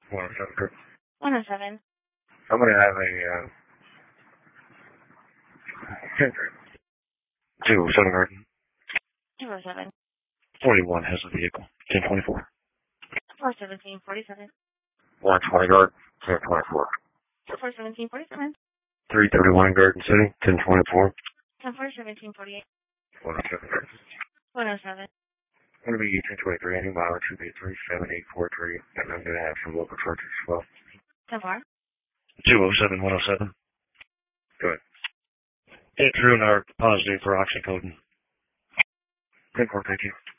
107. 107. I'm going to have a 207 Garden. 207. 41 has a vehicle. 1024. 417. 47. 120 Garden. 1024. 417. 47. 331 Garden City. 1024. 1047. 48. 107 Garden. 107. I'm going to be 1023. Any mileage should be 37843. And I'm going to have some local charges as well. 10-4. 207, 107. Go ahead. It's True Narc positive for oxycodone. 10-4, thank you.